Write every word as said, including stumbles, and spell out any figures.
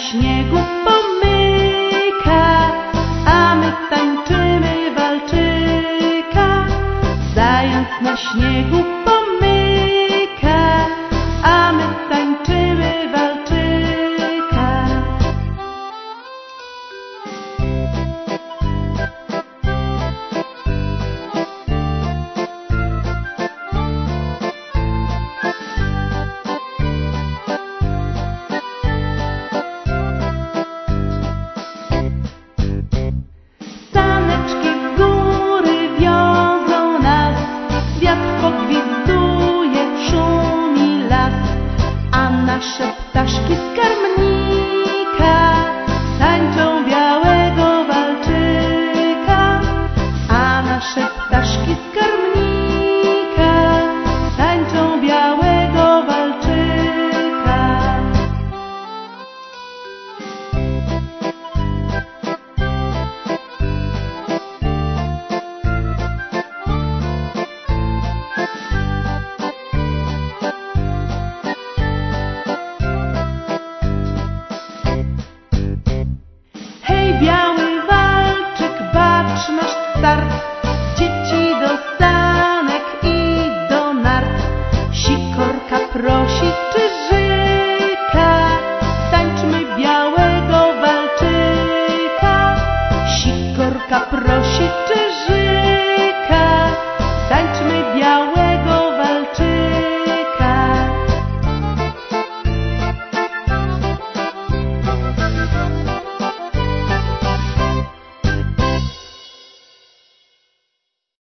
śniegu pomyka, a my tańczymy walczyka. Zając na śniegu pomyka, a my tańczymy walczyka. Saneczki w góry wiozą nas, wiatr pogwizduje, szumi las, a nasze ptaszki z karmnika tańczą białego walczyka, a nasze ptaszki z karmnika tańczą białego walczyka. Biały walczyk, bacz nasz start, dzieci do sanek i do nart. Sikorka prosi czyżyka, tańczmy białego walczyka. Sikorka prosi czyżyka.